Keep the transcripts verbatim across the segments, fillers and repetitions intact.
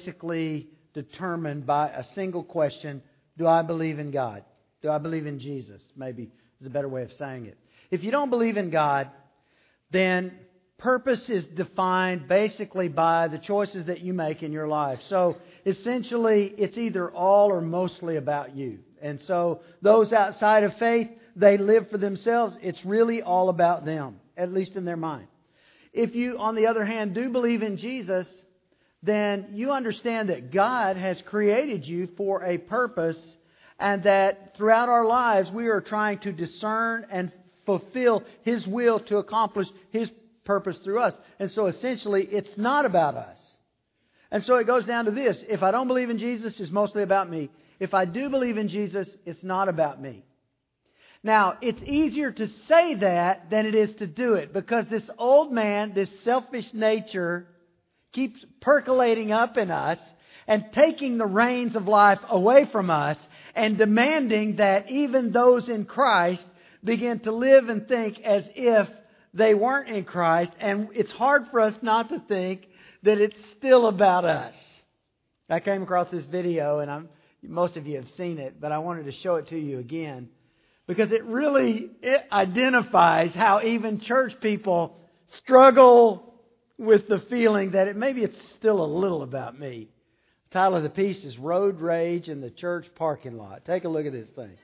basically determined by a single question: do I believe in God? Do I believe in Jesus? Maybe is a better way of saying it. If you don't believe in God, then purpose is defined basically by the choices that you make in your life. So essentially, it's either all or mostly about you. And so those outside of faith, they live for themselves. It's really all about them, at least in their mind. If you, on the other hand, do believe in Jesus, then you understand that God has created you for a purpose, and that throughout our lives we are trying to discern and fulfill His will to accomplish His purpose through us. And so essentially it's not about us. And so it goes down to this: if I don't believe in Jesus, it's mostly about me. If I do believe in Jesus, it's not about me. Now, it's easier to say that than it is to do it, because this old man, this selfish nature, keeps percolating up in us and taking the reins of life away from us and demanding that even those in Christ begin to live and think as if they weren't in Christ. And it's hard for us not to think that it's still about us. I came across this video, and I'm, most of you have seen it, but I wanted to show it to you again, because it really it identifies how even church people struggle with the feeling that it maybe it's still a little about me. The title of the piece is Road Rage in the Church Parking Lot. Take a look at this thing.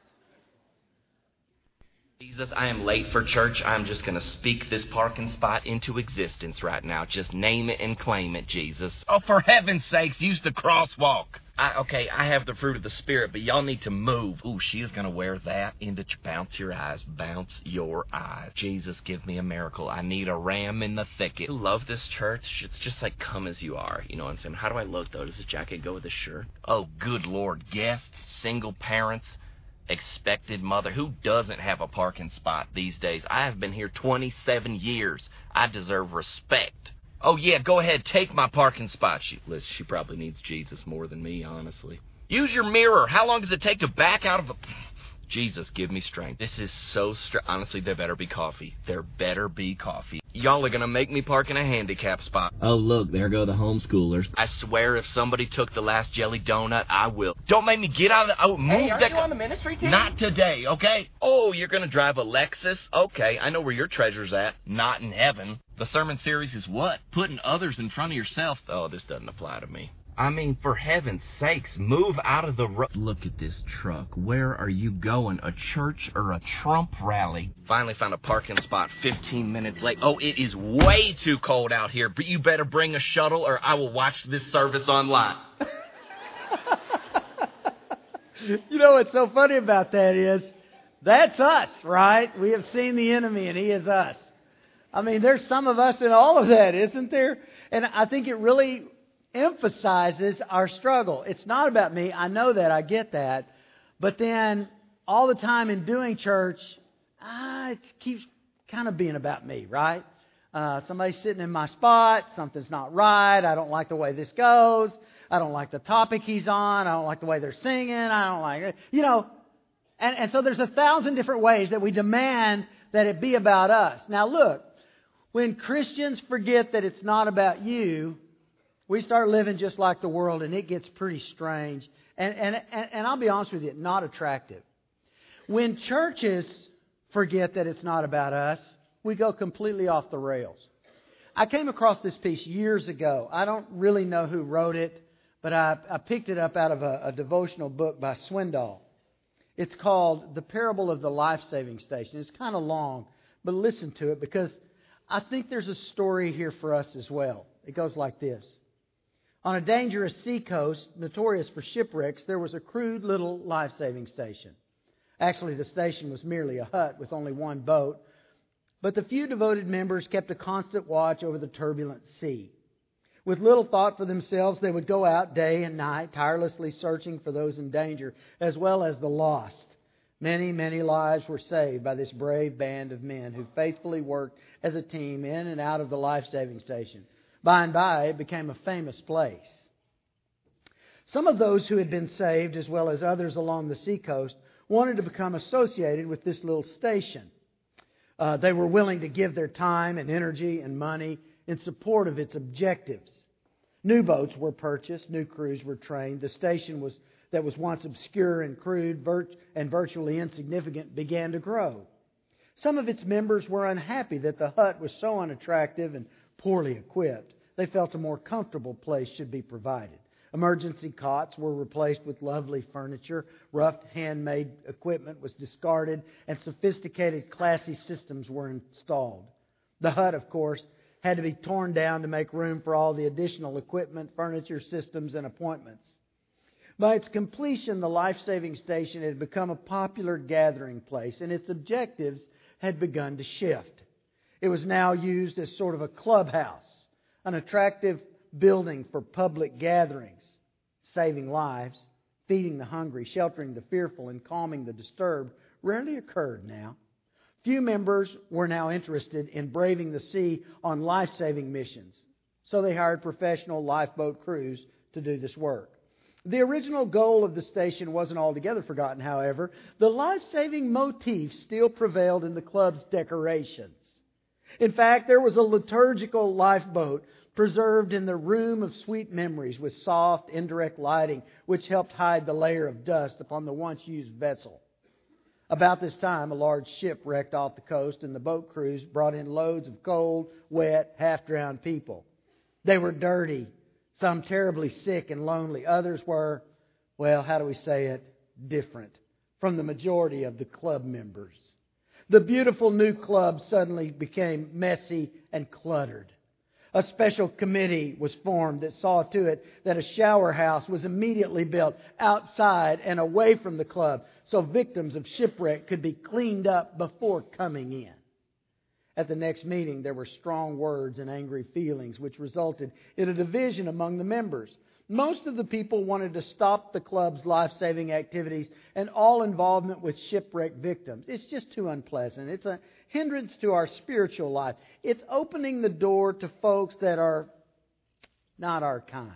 Jesus, I am late for church. I'm just going to speak this parking spot into existence right now. Just name it and claim it, Jesus. Oh, for heaven's sakes, use the crosswalk. I, okay, I have the fruit of the Spirit, but y'all need to move. Ooh, she is going to wear that into ch- bounce your eyes. Bounce your eyes. Jesus, give me a miracle. I need a ram in the thicket. I love this church. It's just like, come as you are. You know what I'm saying? How do I look, though? Does the jacket go with the shirt? Oh, good Lord. Guests, single parents, expected mother. Who doesn't have a parking spot these days? I have been here twenty-seven years. I deserve respect. Oh, yeah, go ahead. Take my parking spot. She, Liz, she probably needs Jesus more than me, honestly. Use your mirror. How long does it take to back out of a... Jesus, give me strength. This is so str... Honestly, there better be coffee. There better be coffee. Y'all are going to make me park in a handicap spot. Oh, look, there go the homeschoolers. I swear if somebody took the last jelly donut, I will. Don't make me get out of the... Oh, move hey, aren't that... you on the ministry team? Not today, okay? Oh, you're going to drive a Lexus? Okay, I know where your treasure's at. Not in heaven. The sermon series is what? Putting others in front of yourself. Oh, this doesn't apply to me. I mean, for heaven's sakes, move out of the road. Look at this truck. Where are you going? A church or a Trump rally? Finally found a parking spot fifteen minutes late. Oh, it is way too cold out here, but you better bring a shuttle or I will watch this service online. You know what's so funny about that is, that's us, right? We have seen the enemy and he is us. I mean, there's some of us in all of that, isn't there? And I think it really emphasizes our struggle. It's not about me. I know that. I get that. But then all the time in doing church, ah, it keeps kind of being about me, right? Uh, somebody's sitting in my spot. Something's not right. I don't like the way this goes. I don't like the topic he's on. I don't like the way they're singing. I don't like it. You know, and, and so there's a thousand different ways that we demand that it be about us. Now look, when Christians forget that it's not about you, we start living just like the world, and it gets pretty strange. And, and, and, and I'll be honest with you, not attractive. When churches forget that it's not about us, we go completely off the rails. I came across this piece years ago. I don't really know who wrote it, but I, I picked it up out of a, a devotional book by Swindoll. It's called The Parable of the Life-Saving Station. It's kind of long, but listen to it because I think there's a story here for us as well. It goes like this. On a dangerous seacoast, notorious for shipwrecks, there was a crude little life-saving station. Actually, the station was merely a hut with only one boat, but the few devoted members kept a constant watch over the turbulent sea. With little thought for themselves, they would go out day and night, tirelessly searching for those in danger, as well as the lost. Many, many lives were saved by this brave band of men who faithfully worked as a team in and out of the life-saving station. By and by, it became a famous place. Some of those who had been saved, as well as others along the seacoast, wanted to become associated with this little station. Uh, they were willing to give their time and energy and money in support of its objectives. New boats were purchased, new crews were trained. The station was that was once obscure and crude virt- and virtually insignificant began to grow. Some of its members were unhappy that the hut was so unattractive and poorly equipped. They felt a more comfortable place should be provided. Emergency cots were replaced with lovely furniture. Rough handmade equipment was discarded, and sophisticated, classy systems were installed. The hut, of course, had to be torn down to make room for all the additional equipment, furniture, systems, and appointments. By its completion, the life-saving station had become a popular gathering place, and its objectives had begun to shift. It was now used as sort of a clubhouse, an attractive building for public gatherings. Saving lives, feeding the hungry, sheltering the fearful, and calming the disturbed rarely occurred now. Few members were now interested in braving the sea on life-saving missions, so they hired professional lifeboat crews to do this work. The original goal of the station wasn't altogether forgotten, however. The life-saving motif still prevailed in the club's decorations. In fact, there was a liturgical lifeboat preserved in the room of sweet memories with soft, indirect lighting, which helped hide the layer of dust upon the once-used vessel. About this time, a large ship wrecked off the coast, and the boat crews brought in loads of cold, wet, half-drowned people. They were dirty, some terribly sick and lonely. Others were, well, how do we say it, different from the majority of the club members. The beautiful new club suddenly became messy and cluttered. A special committee was formed that saw to it that a shower house was immediately built outside and away from the club so victims of shipwreck could be cleaned up before coming in. At the next meeting, there were strong words and angry feelings, which resulted in a division among the members. Most of the people wanted to stop the club's life-saving activities and all involvement with shipwreck victims. It's just too unpleasant. It's a hindrance to our spiritual life. It's opening the door to folks that are not our kind.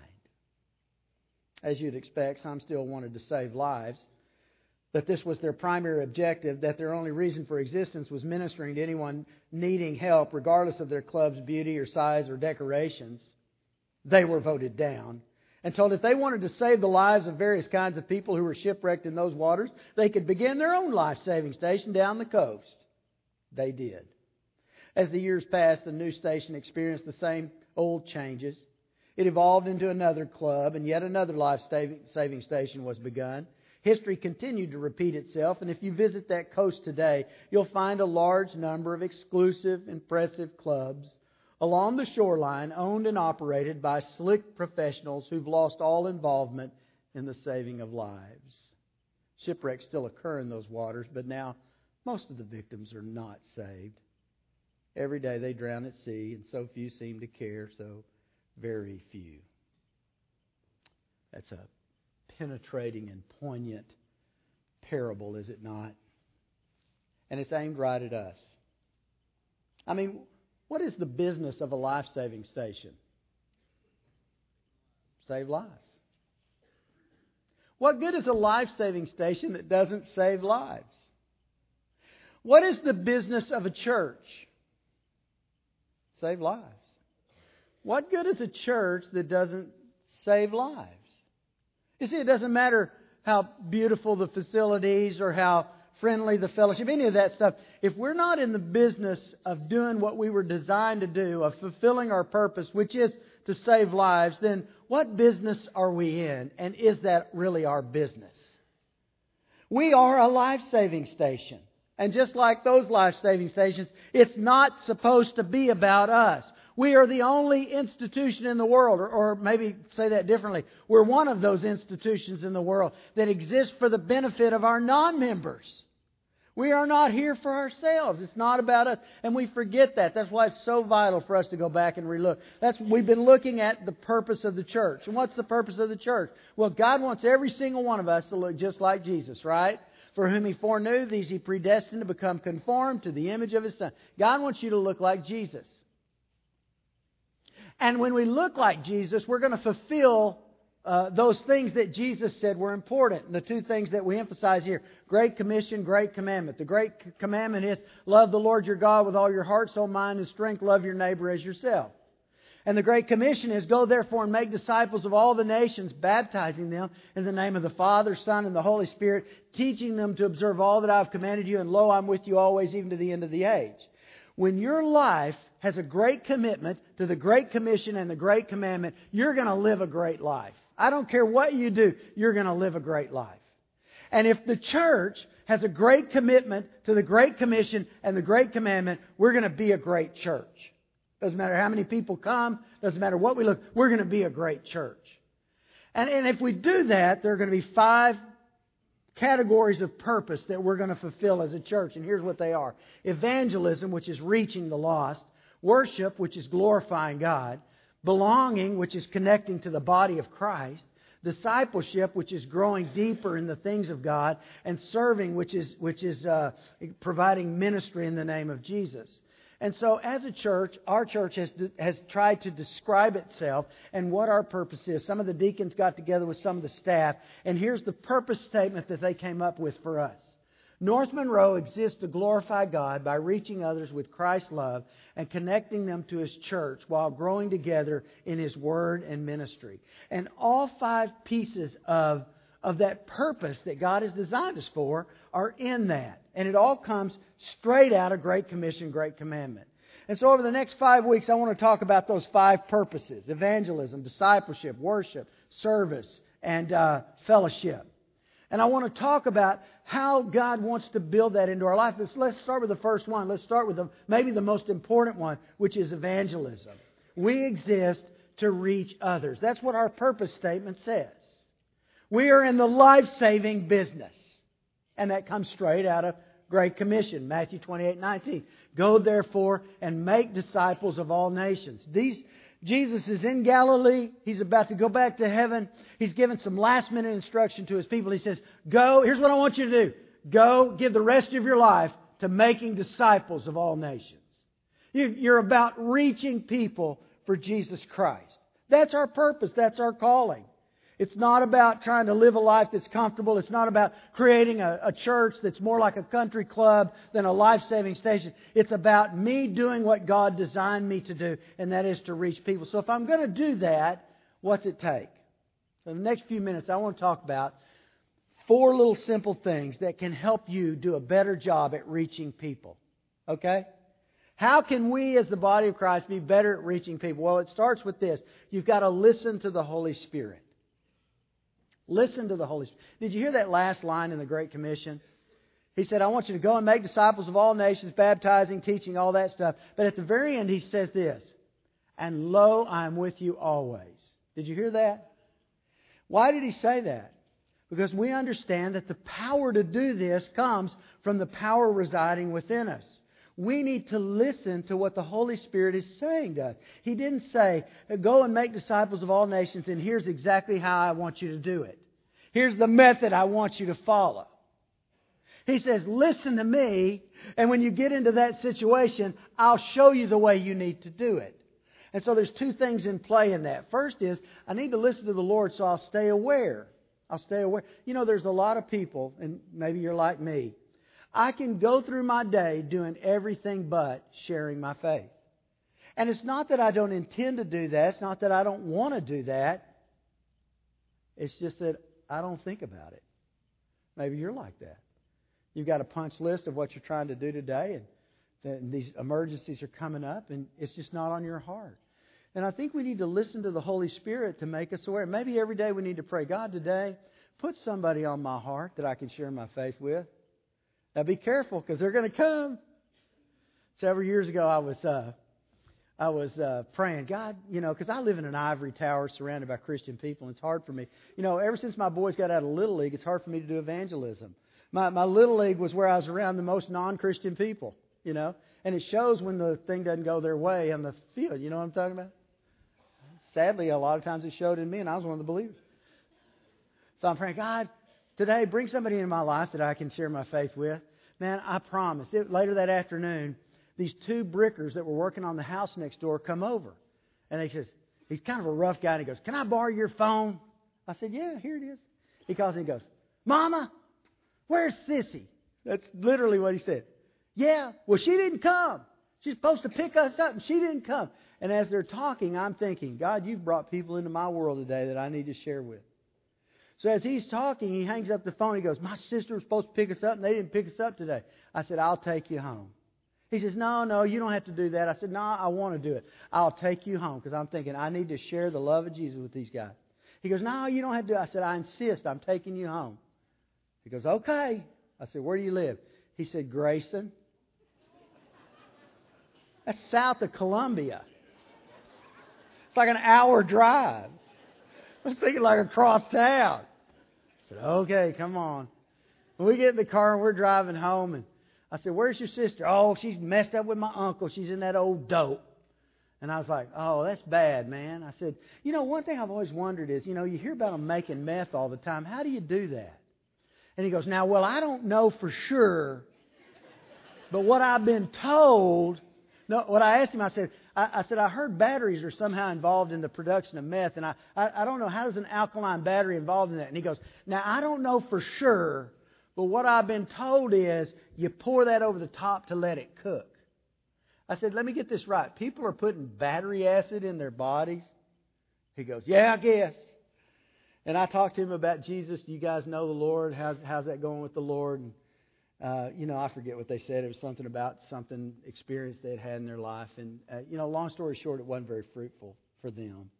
As you'd expect, some still wanted to save lives. That this was their primary objective, that their only reason for existence was ministering to anyone needing help, regardless of their club's beauty or size or decorations. They were voted down and told if they wanted to save the lives of various kinds of people who were shipwrecked in those waters, they could begin their own life-saving station down the coast. They did. As the years passed, the new station experienced the same old changes. It evolved into another club, and yet another life-saving station was begun. History continued to repeat itself, and if you visit that coast today, you'll find a large number of exclusive, impressive clubs along the shoreline owned and operated by slick professionals who've lost all involvement in the saving of lives. Shipwrecks still occur in those waters, but now most of the victims are not saved. Every day they drown at sea, and so few seem to care, so very few. That's a penetrating and poignant parable, is it not? And it's aimed right at us. I mean, what is the business of a life-saving station? Save lives. What good is a life-saving station that doesn't save lives? What is the business of a church? Save lives. What good is a church that doesn't save lives? You see, it doesn't matter how beautiful the facilities or how friendly the fellowship, any of that stuff. If we're not in the business of doing what we were designed to do, of fulfilling our purpose, which is to save lives, then what business are we in? And is that really our business? We are a life-saving station. And just like those life-saving stations, it's not supposed to be about us. We are the only institution in the world, or, or maybe say that differently. We're one of those institutions in the world that exists for the benefit of our non-members. We are not here for ourselves. It's not about us. And we forget that. That's why it's so vital for us to go back and relook. That's, we've been looking at the purpose of the church. And what's the purpose of the church? Well, God wants every single one of us to look just like Jesus, right? For whom He foreknew, these He predestined to become conformed to the image of His Son. God wants you to look like Jesus. And when we look like Jesus, we're going to fulfill uh, those things that Jesus said were important. And the two things that we emphasize here, Great Commission, Great Commandment. The Great Commandment is love the Lord your God with all your heart, soul, mind, and strength. Love your neighbor as yourself. And the Great Commission is, go therefore and make disciples of all the nations, baptizing them in the name of the Father, Son, and the Holy Spirit, teaching them to observe all that I have commanded you, and lo, I'm with you always, even to the end of the age. When your life has a great commitment to the Great Commission and the Great Commandment, you're going to live a great life. I don't care what you do, you're going to live a great life. And if the church has a great commitment to the Great Commission and the Great Commandment, we're going to be a great church. Doesn't matter how many people come. Doesn't matter what we look. We're going to be a great church. And, and if we do that, there are going to be five categories of purpose that we're going to fulfill as a church. And here's what they are. Evangelism, which is reaching the lost. Worship, which is glorifying God. Belonging, which is connecting to the body of Christ. Discipleship, which is growing deeper in the things of God. And serving, which is, which is uh, providing ministry in the name of Jesus. And so as a church, our church has has tried to describe itself and what our purpose is. Some of the deacons got together with some of the staff, and here's the purpose statement that they came up with for us. North Monroe exists to glorify God by reaching others with Christ's love and connecting them to His church while growing together in His Word and ministry. And all five pieces of, of that purpose that God has designed us for are in that. And it all comes straight out of Great Commission, Great Commandment. And so over the next five weeks, I want to talk about those five purposes. Evangelism, discipleship, worship, service, and uh, fellowship. And I want to talk about how God wants to build that into our life. Let's, let's start with the first one. Let's start with the, maybe the most important one, which is evangelism. We exist to reach others. That's what our purpose statement says. We are in the life-saving business. And that comes straight out of Great Commission, Matthew twenty-eight nineteen. Go therefore and make disciples of all nations. These, Jesus is in Galilee. He's about to go back to heaven. He's given some last minute instruction to His people. He says, go, here's what I want you to do. Go, give the rest of your life to making disciples of all nations. You're about reaching people for Jesus Christ. That's our purpose. That's our calling. It's not about trying to live a life that's comfortable. It's not about creating a, a church that's more like a country club than a life-saving station. It's about me doing what God designed me to do, and that is to reach people. So if I'm going to do that, what's it take? So in the next few minutes, I want to talk about four little simple things that can help you do a better job at reaching people. Okay? How can we as the body of Christ be better at reaching people? Well, it starts with this. You've got to listen to the Holy Spirit. Listen to the Holy Spirit. Did you hear that last line in the Great Commission? He said, I want you to go and make disciples of all nations, baptizing, teaching, all that stuff. But at the very end, He says this, and lo, I am with you always. Did you hear that? Why did He say that? Because we understand that the power to do this comes from the power residing within us. We need to listen to what the Holy Spirit is saying to us. He didn't say, go and make disciples of all nations, and here's exactly how I want you to do it. Here's the method I want you to follow. He says, listen to me, and when you get into that situation, I'll show you the way you need to do it. And so there's two things in play in that. First is, I need to listen to the Lord so I'll stay aware. I'll stay aware. You know, there's a lot of people, and maybe you're like me, I can go through my day doing everything but sharing my faith. And it's not that I don't intend to do that. It's not that I don't want to do that. It's just that I don't think about it. Maybe you're like that. You've got a punch list of what you're trying to do today, and, and these emergencies are coming up, and it's just not on your heart. And I think we need to listen to the Holy Spirit to make us aware. Maybe every day we need to pray, God, today, put somebody on my heart that I can share my faith with. Now be careful, because they're going to come. Several years ago, I was uh, I was uh, praying, God, you know, because I live in an ivory tower surrounded by Christian people, and it's hard for me. You know, ever since my boys got out of Little League, it's hard for me to do evangelism. My my Little League was where I was around the most non-Christian people, you know, and it shows when the thing doesn't go their way on the field. You know what I'm talking about? Sadly, a lot of times it showed in me, and I was one of the believers. So I'm praying, God, today, bring somebody into my life that I can share my faith with. Man, I promise. It, later that afternoon, these two brickers that were working on the house next door come over. And he says, he's kind of a rough guy, and he goes, can I borrow your phone? I said, yeah, here it is. He calls and he goes, Mama, where's Sissy? That's literally what he said. Yeah, well, she didn't come. She's supposed to pick us up, and she didn't come. And as they're talking, I'm thinking, God, you've brought people into my world today that I need to share with. So as he's talking, he hangs up the phone. He goes, my sister was supposed to pick us up, and they didn't pick us up today. I said, I'll take you home. He says, no, no, you don't have to do that. I said, no, I want to do it. I'll take you home because I'm thinking I need to share the love of Jesus with these guys. He goes, no, you don't have to do it. I said, I insist. I'm taking you home. He goes, okay. I said, where do you live? He said, Grayson. That's south of Columbia. It's like an hour drive. I was thinking like across town. I said, okay, come on. And we get in the car and we're driving home. And I said, where's your sister? Oh, she's messed up with my uncle. She's in that old dope. And I was like, oh, that's bad, man. I said, you know, one thing I've always wondered is, you know, you hear about them making meth all the time. How do you do that? And he goes, now, well, I don't know for sure. But what I've been told, no, what I asked him, I said, I, I said, I heard batteries are somehow involved in the production of meth. And I, I, I don't know, how does an alkaline battery involved in that? And he goes, now, I don't know for sure. But what I've been told is you pour that over the top to let it cook. I said, let me get this right. People are putting battery acid in their bodies? He goes, yeah, I guess. And I talked to him about Jesus. Do you guys know the Lord? How's, how's that going with the Lord? And, uh, you know, I forget what they said. It was something about something experience they'd had in their life. And, uh, you know, long story short, it wasn't very fruitful for them.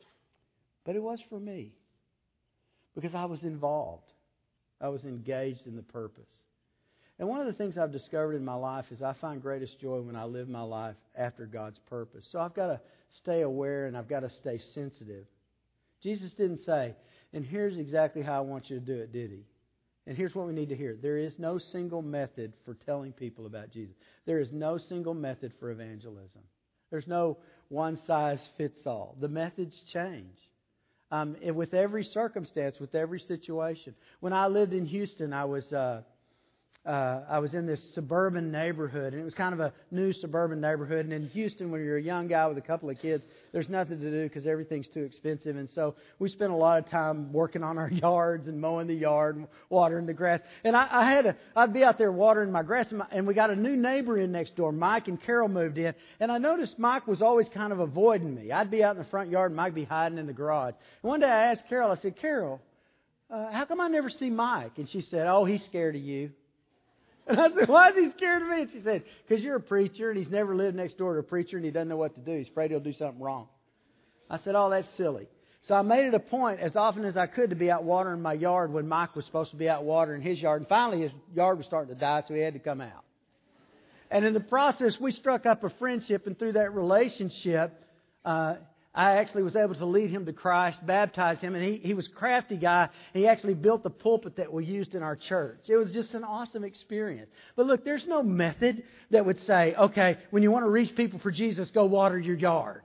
But it was for me. Because I was involved. I was engaged in the purpose. And one of the things I've discovered in my life is I find greatest joy when I live my life after God's purpose. So I've got to stay aware and I've got to stay sensitive. Jesus didn't say, and here's exactly how I want you to do it, did He? And here's what we need to hear. There is no single method for telling people about Jesus. There is no single method for evangelism. There's no one-size-fits-all. The methods change. Um, with every circumstance, with every situation. When I lived in Houston, I was uh, uh, I was in this suburban neighborhood, and it was kind of a new suburban neighborhood. And in Houston, when you're a young guy with a couple of kids, there's nothing to do because everything's too expensive. And so we spent a lot of time working on our yards and mowing the yard and watering the grass. And I, I had a, I'd be out there watering my grass, and, my, and we got a new neighbor in next door. Mike and Carol moved in, and I noticed Mike was always kind of avoiding me. I'd be out in the front yard, and Mike would be hiding in the garage. And one day I asked Carol, I said, Carol, uh, how come I never see Mike? And she said, oh, he's scared of you. And I said, why is he scared of me? And she said, because you're a preacher and he's never lived next door to a preacher and he doesn't know what to do. He's afraid he'll do something wrong. I said, oh, that's silly. So I made it a point as often as I could to be out watering my yard when Mike was supposed to be out watering his yard. And finally his yard was starting to die, so he had to come out. And in the process, we struck up a friendship, and through that relationship, uh, I actually was able to lead him to Christ, baptize him, and he, he was a crafty guy. He actually built the pulpit that we used in our church. It was just an awesome experience. But look, there's no method that would say, okay, when you want to reach people for Jesus, go water your yard.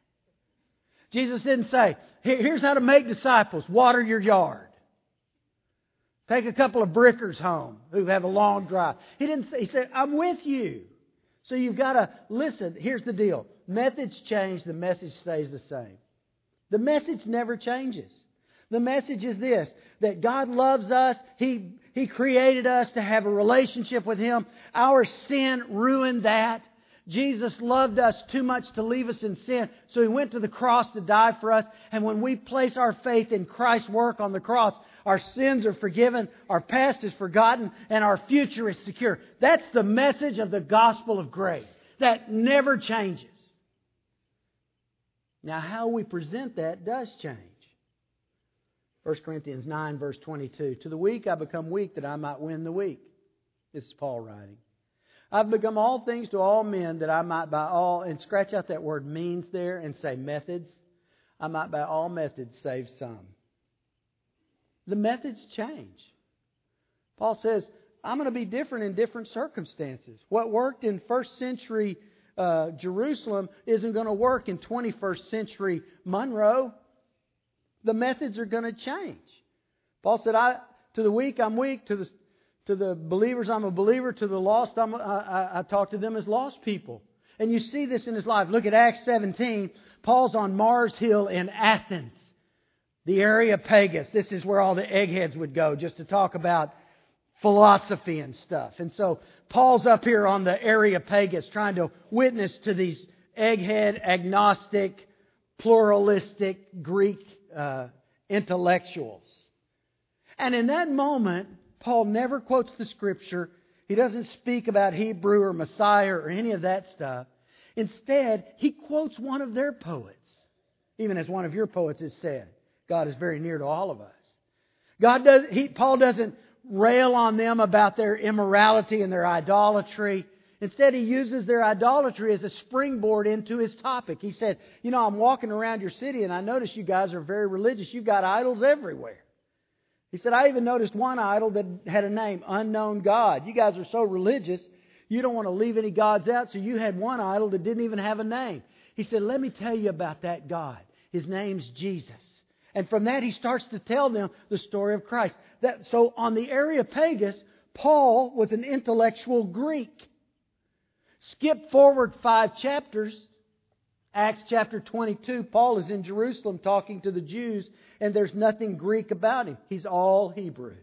Jesus didn't say, here's how to make disciples, water your yard. Take a couple of brickers home who have a long drive. He didn't say, he said, I'm with you. So you've got to listen. Here's the deal. Methods change, the message stays the same. The message never changes. The message is this, that God loves us. He, He created us to have a relationship with Him. Our sin ruined that. Jesus loved us too much to leave us in sin, so He went to the cross to die for us. And when we place our faith in Christ's work on the cross, our sins are forgiven, our past is forgotten, and our future is secure. That's the message of the gospel of grace. That never changes. Now, how we present that does change. First Corinthians nine, verse twenty-two. To the weak I become weak, that I might win the weak. This is Paul writing. I've become all things to all men, that I might by all, and scratch out that word means there and say methods. I might by all methods save some. The methods change. Paul says, I'm going to be different in different circumstances. What worked in first century uh, Jerusalem isn't going to work in twenty-first century Monroe. The methods are going to change. Paul said, I, to the weak, I'm weak. To the, to the believers, I'm a believer. To the lost, I'm, I, I, I talk to them as lost people. And you see this in his life. Look at Acts seventeen. Paul's on Mars Hill in Athens, the Areopagus. This is where all the eggheads would go just to talk about philosophy and stuff. And so Paul's up here on the Areopagus trying to witness to these egghead, agnostic, pluralistic Greek uh, intellectuals. And in that moment, Paul never quotes the Scripture. He doesn't speak about Hebrew or Messiah or any of that stuff. Instead, he quotes one of their poets. Even as one of your poets has said, God is very near to all of us. God does. He, Paul doesn't rail on them about their immorality and their idolatry. Instead, he uses their idolatry as a springboard into his topic. He said, you know, I'm walking around your city and I notice you guys are very religious. You've got idols everywhere. He said, I even noticed one idol that had a name, Unknown God. You guys are so religious, you don't want to leave any gods out, so you had one idol that didn't even have a name. He said, let me tell you about that God. His name's Jesus. And from that, he starts to tell them the story of Christ. That, so on the Areopagus, Paul was an intellectual Greek. Skip forward five chapters, Acts chapter twenty-two, Paul is in Jerusalem talking to the Jews, and there's nothing Greek about him. He's all Hebrew.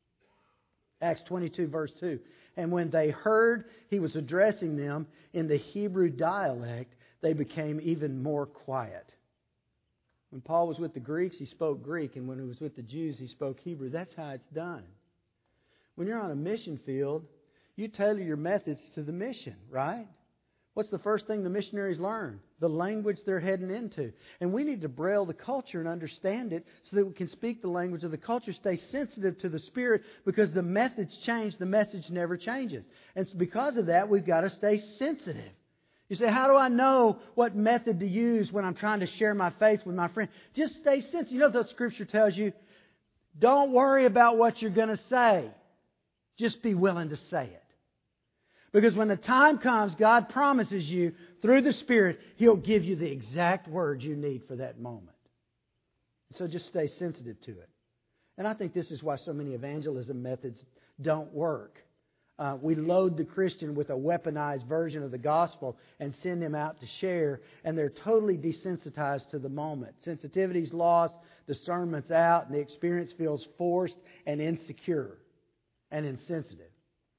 Acts twenty-two, verse two. And when they heard he was addressing them in the Hebrew dialect, they became even more quiet. When Paul was with the Greeks, he spoke Greek, and when he was with the Jews, he spoke Hebrew. That's how it's done. When you're on a mission field, you tailor your methods to the mission, right? What's the first thing the missionaries learn? The language they're heading into. And we need to braille the culture and understand it so that we can speak the language of the culture, stay sensitive to the Spirit, because the methods change, the message never changes. And because of that, we've got to stay sensitive. You say, how do I know what method to use when I'm trying to share my faith with my friend? Just stay sensitive. You know what the Scripture tells you? Don't worry about what you're going to say. Just be willing to say it. Because when the time comes, God promises you, through the Spirit, He'll give you the exact words you need for that moment. So just stay sensitive to it. And I think this is why so many evangelism methods don't work. Uh, we load the Christian with a weaponized version of the gospel and send him out to share, and they're totally desensitized to the moment. Sensitivity's lost, discernment's out, and the experience feels forced and insecure and insensitive.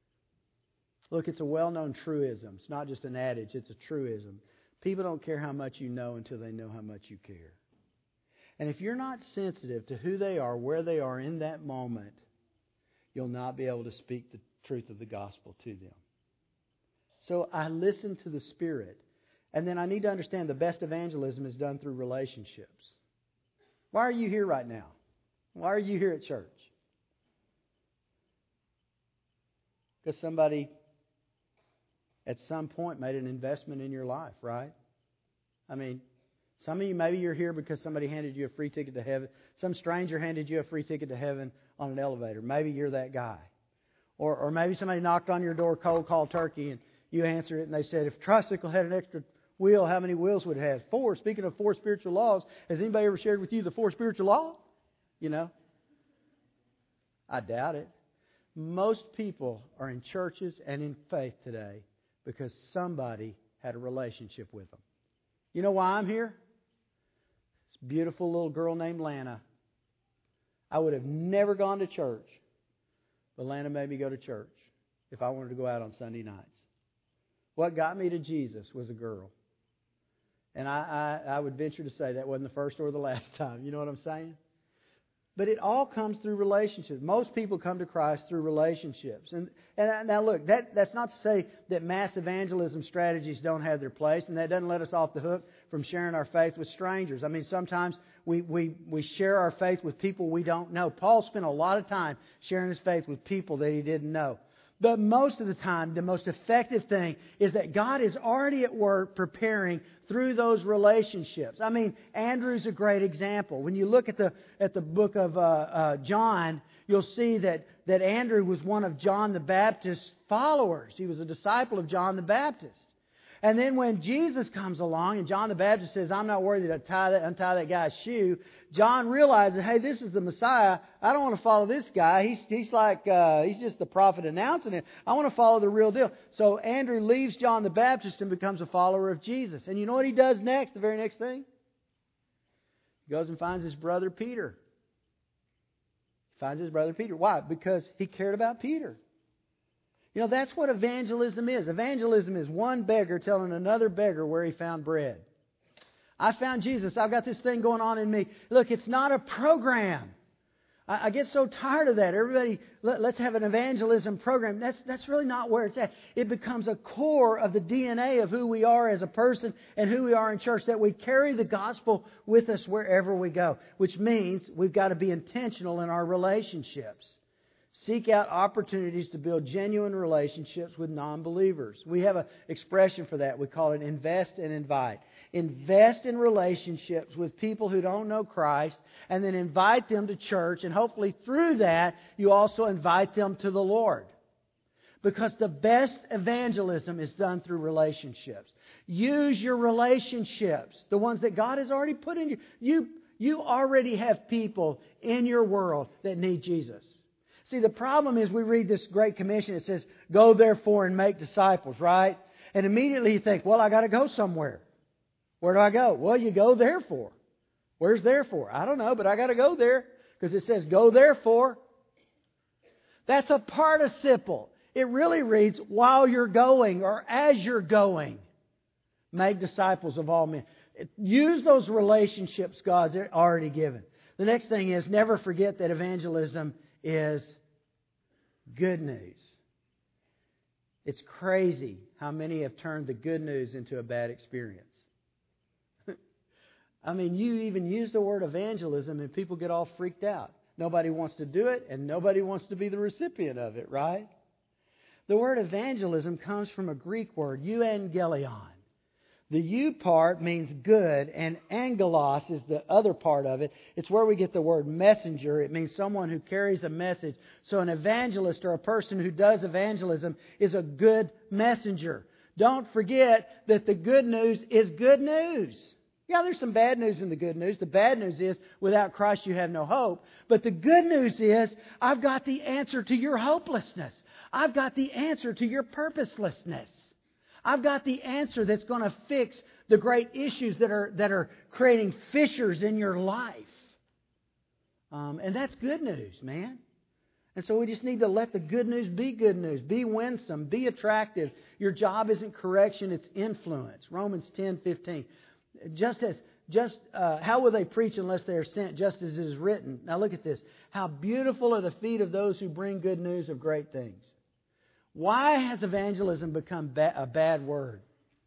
Look, it's a well-known truism. It's not just an adage, it's a truism. People don't care how much you know until they know how much you care. And if you're not sensitive to who they are, where they are in that moment, you'll not be able to speak the truth of the gospel to them. So I listen to the Spirit. And then I need to understand the best evangelism is done through relationships. Why are you here right now? Why are you here at church? Because somebody at some point made an investment in your life, right? I mean, some of you, maybe you're here because somebody handed you a free ticket to heaven. Some stranger handed you a free ticket to heaven on an elevator. Maybe you're that guy. Or or maybe somebody knocked on your door cold call turkey and you answered it and they said, if a tricycle had an extra wheel, how many wheels would it have? Four. Speaking of four spiritual laws, has anybody ever shared with you the four spiritual laws? You know? I doubt it. Most people are in churches and in faith today because somebody had a relationship with them. You know why I'm here? This beautiful little girl named Lana. I would have never gone to church, but Lana made me go to church if I wanted to go out on Sunday nights. What got me to Jesus was a girl. And I, I, I would venture to say that wasn't the first or the last time. You know what I'm saying? But it all comes through relationships. Most people come to Christ through relationships. And, and now look, that, that's not to say that mass evangelism strategies don't have their place, and that doesn't let us off the hook from sharing our faith with strangers. I mean, sometimes we, we, we share our faith with people we don't know. Paul spent a lot of time sharing his faith with people that he didn't know. But most of the time, the most effective thing is that God is already at work preparing through those relationships. I mean, Andrew's a great example. When you look at the at the book of uh, uh, John, you'll see that, that Andrew was one of John the Baptist's followers. He was a disciple of John the Baptist. And then when Jesus comes along and John the Baptist says, I'm not worthy to tie that, untie that guy's shoe, John realizes, hey, this is the Messiah. I don't want to follow this guy. He's he's like, uh, he's just the prophet announcing it. I want to follow the real deal. So Andrew leaves John the Baptist and becomes a follower of Jesus. And you know what he does next, the very next thing? He goes and finds his brother Peter. He finds his brother Peter. Why? Because he cared about Peter. You know, that's what evangelism is. Evangelism is one beggar telling another beggar where he found bread. I found Jesus. I've got this thing going on in me. Look, it's not a program. I, I get so tired of that. Everybody, let, let's have an evangelism program. That's, that's really not where it's at. It becomes a core of the D N A of who we are as a person and who we are in church, that we carry the gospel with us wherever we go, which means we've got to be intentional in our relationships. Seek out opportunities to build genuine relationships with non-believers. We have an expression for that. We call it invest and invite. Invest in relationships with people who don't know Christ, and then invite them to church, and hopefully through that you also invite them to the Lord. Because the best evangelism is done through relationships. Use your relationships, the ones that God has already put in you. You, you already have people in your world that need Jesus. See, the problem is we read this Great Commission. It says, go therefore and make disciples, right? And immediately you think, well, I got to go somewhere. Where do I go? Well, you go therefore. Where's therefore? I don't know, but I got to go there because it says, go therefore. That's a participle. It really reads, while you're going or as you're going, make disciples of all men. Use those relationships God's already given. The next thing is, never forget that evangelism is good news. It's crazy how many have turned the good news into a bad experience. I mean, you even use the word evangelism and people get all freaked out. Nobody wants to do it and nobody wants to be the recipient of it, right? The word evangelism comes from a Greek word, euangelion. The "you" part means good, and angelos is the other part of it. It's where we get the word messenger. It means someone who carries a message. So an evangelist, or a person who does evangelism, is a good messenger. Don't forget that the good news is good news. Yeah, there's some bad news in the good news. The bad news is, without Christ you have no hope. But the good news is, I've got the answer to your hopelessness. I've got the answer to your purposelessness. I've got the answer that's going to fix the great issues that are that are creating fissures in your life. Um, and that's good news, man. And so we just need to let the good news be good news. Be winsome. Be attractive. Your job isn't correction, it's influence. Romans ten fifteen. Just as, just uh, how will they preach unless they are sent, just as it is written? Now look at this. How beautiful are the feet of those who bring good news of great things. Why has evangelism become ba- a bad word?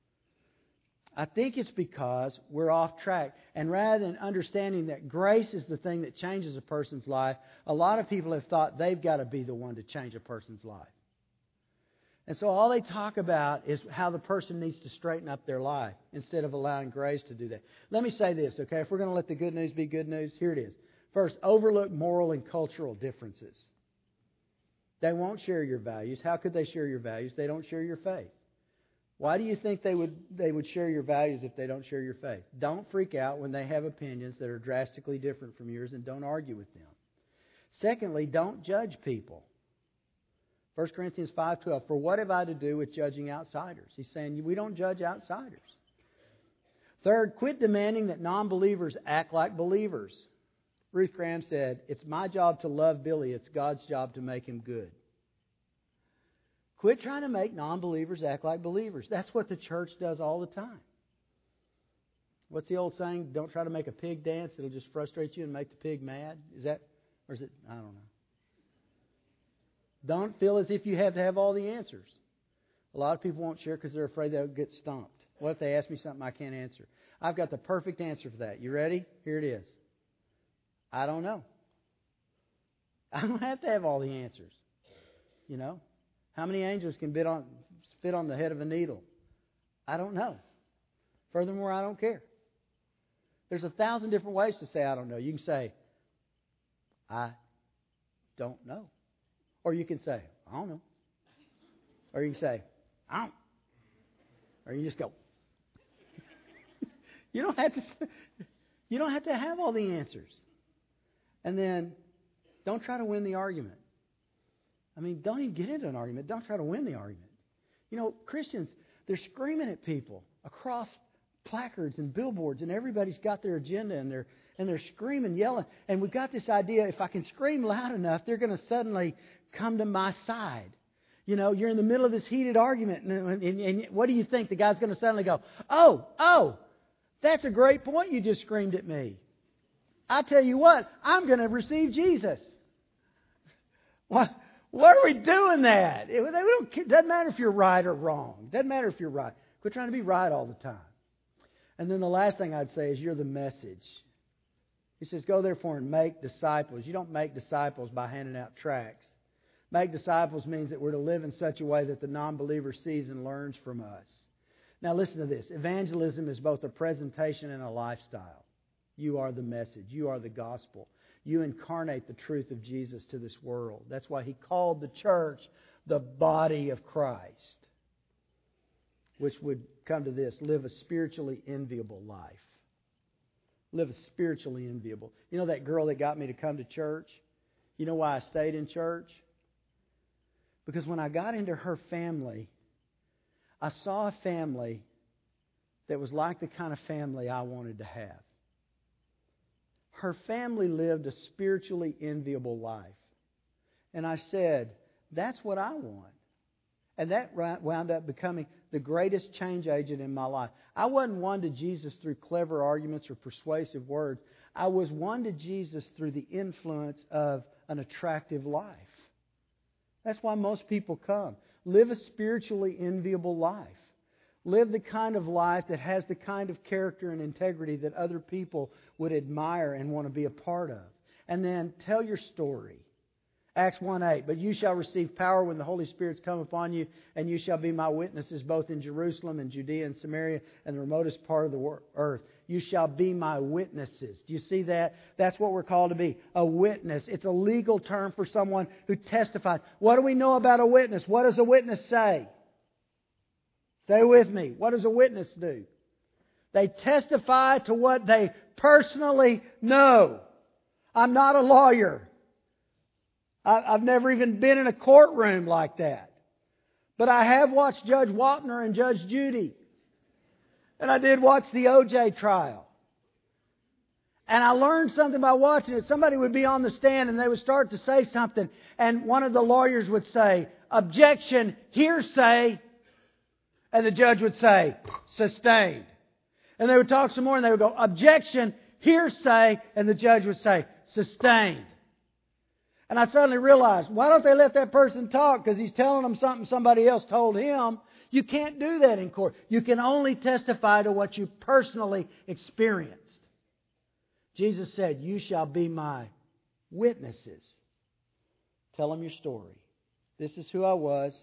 I think it's because we're off track. And rather than understanding that grace is the thing that changes a person's life, a lot of people have thought they've got to be the one to change a person's life. And so all they talk about is how the person needs to straighten up their life instead of allowing grace to do that. Let me say this, okay? If we're going to let the good news be good news, here it is. First, overlook moral and cultural differences. They won't share your values. How could they share your values? They don't share your faith. Why do you think they would they would share your values if they don't share your faith? Don't freak out when they have opinions that are drastically different from yours, and don't argue with them. Secondly, don't judge people. First Corinthians five twelve, for what have I to do with judging outsiders? He's saying we don't judge outsiders. Third, quit demanding that non-believers act like believers. Ruth Graham said, it's my job to love Billy, it's God's job to make him good. Quit trying to make non-believers act like believers. That's what the church does all the time. What's the old saying? Don't try to make a pig dance, it'll just frustrate you and make the pig mad. Is that, or is it, I don't know. Don't feel as if you have to have all the answers. A lot of people won't share because they're afraid they'll get stumped. What if they ask me something I can't answer? I've got the perfect answer for that. You ready? Here it is. I don't know. I don't have to have all the answers. You know? How many angels can fit on, fit on the head of a needle? I don't know. Furthermore, I don't care. There's a thousand different ways to say I don't know. You can say, I don't know. Or you can say, I don't know. Or you can say, I don't. Or you just go. You don't have to. You don't have to have all the answers. And then, don't try to win the argument. I mean, don't even get into an argument. Don't try to win the argument. You know, Christians, they're screaming at people across placards and billboards, and everybody's got their agenda, and they're and they're screaming, yelling. And we've got this idea: if I can scream loud enough, they're going to suddenly come to my side. You know, you're in the middle of this heated argument, and, and, and what do you think? The guy's going to suddenly go, oh, oh, that's a great point you just screamed at me. I tell you what, I'm going to receive Jesus. What, what are we doing that? It, it doesn't matter if you're right or wrong. It doesn't matter if you're right. Quit trying to be right all the time. And then the last thing I'd say is you're the message. He says, go therefore and make disciples. You don't make disciples by handing out tracts. Make disciples means that we're to live in such a way that the non-believer sees and learns from us. Now listen to this. Evangelism is both a presentation and a lifestyle. You are the message. You are the gospel. You incarnate the truth of Jesus to this world. That's why He called the church the body of Christ, which would come to this: live a spiritually enviable life. Live a spiritually enviable. You know that girl that got me to come to church? You know why I stayed in church? Because when I got into her family, I saw a family that was like the kind of family I wanted to have. Her family lived a spiritually enviable life. And I said, that's what I want. And that wound up becoming the greatest change agent in my life. I wasn't won to Jesus through clever arguments or persuasive words. I was won to Jesus through the influence of an attractive life. That's why most people come. Live a spiritually enviable life. Live the kind of life that has the kind of character and integrity that other people would admire and want to be a part of. And then tell your story. Acts one eight, but you shall receive power when the Holy Spirit's come upon you, and you shall be my witnesses both in Jerusalem and Judea and Samaria and the remotest part of the earth. You shall be my witnesses. Do you see that? That's what we're called to be, a witness. It's a legal term for someone who testifies. What do we know about a witness? What does a witness say? Stay with me. What does a witness do? They testify to what they personally know. I'm not a lawyer. I've never even been in a courtroom like that. But I have watched Judge Wapner and Judge Judy. And I did watch the O J trial. And I learned something by watching it. Somebody would be on the stand and they would start to say something. And one of the lawyers would say, objection, hearsay. And the judge would say, sustained. And they would talk some more and they would go, objection, hearsay. And the judge would say, sustained. And I suddenly realized, why don't they let that person talk? Because he's telling them something somebody else told him. You can't do that in court. You can only testify to what you personally experienced. Jesus said, you shall be my witnesses. Tell them your story. This is who I was.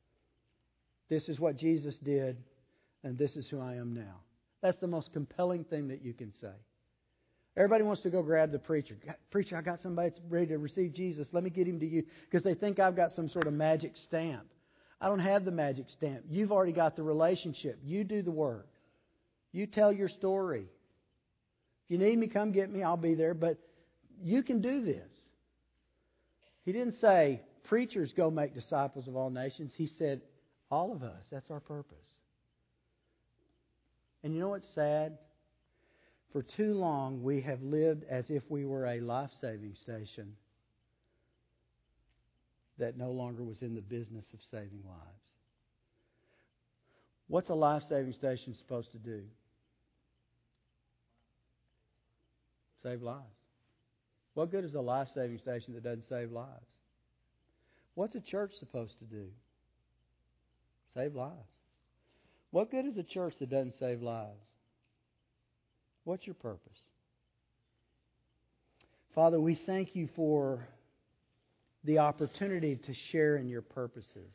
This is what Jesus did. And this is who I am now. That's the most compelling thing that you can say. Everybody wants to go grab the preacher. Preacher, I got somebody that's ready to receive Jesus. Let me get him to you. Because they think I've got some sort of magic stamp. I don't have the magic stamp. You've already got the relationship. You do the work. You tell your story. If you need me, come get me. I'll be there. But you can do this. He didn't say, preachers go make disciples of all nations. He said, all of us. That's our purpose. And you know what's sad? For too long, we have lived as if we were a life-saving station that no longer was in the business of saving lives. What's a life-saving station supposed to do? Save lives. What good is a life-saving station that doesn't save lives? What's a church supposed to do? Save lives. What good is a church that doesn't save lives? What's your purpose? Father, we thank you for the opportunity to share in your purposes.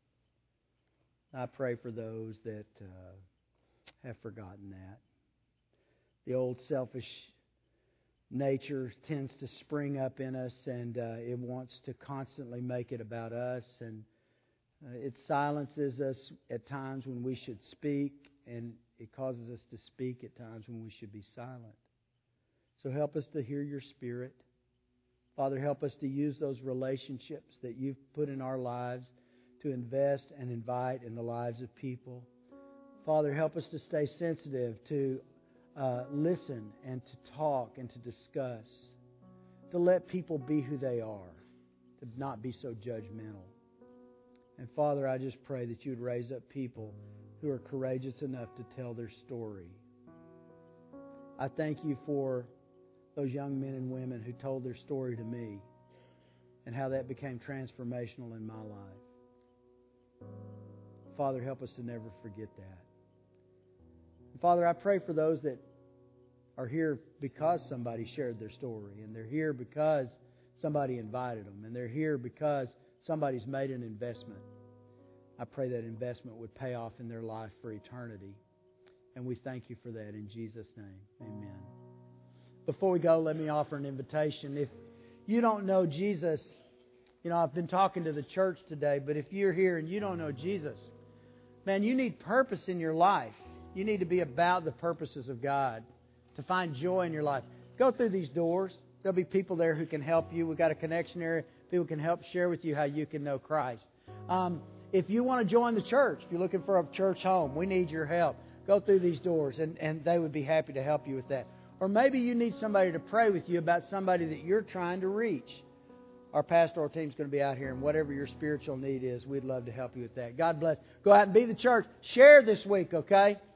I pray for those that uh, have forgotten that. The old selfish nature tends to spring up in us, and uh, it wants to constantly make it about us, and uh, it silences us at times when we should speak, and it causes us to speak at times when we should be silent. So help us to hear your Spirit. Father, help us to use those relationships that you've put in our lives to invest and invite in the lives of people. Father, help us to stay sensitive, to uh, listen and to talk and to discuss, to let people be who they are, to not be so judgmental. And Father, I just pray that you would raise up people who are courageous enough to tell their story. I thank you for those young men and women who told their story to me and how that became transformational in my life. Father, help us to never forget that. And Father, I pray for those that are here because somebody shared their story, and they're here because somebody invited them, and they're here because somebody's made an investment. I pray that investment would pay off in their life for eternity. And we thank you for that in Jesus' name. Amen. Before we go, let me offer an invitation. If you don't know Jesus, you know, I've been talking to the church today, but if you're here and you don't know Jesus, man, you need purpose in your life. You need to be about the purposes of God to find joy in your life. Go through these doors. There'll be people there who can help you. We've got a connection area. People can help share with you how you can know Christ. Um, if you want to join the church, if you're looking for a church home, we need your help. Go through these doors, and, and they would be happy to help you with that. Or maybe you need somebody to pray with you about somebody that you're trying to reach. Our pastoral team's going to be out here, and whatever your spiritual need is, we'd love to help you with that. God bless. Go out and be the church. Share this week, okay?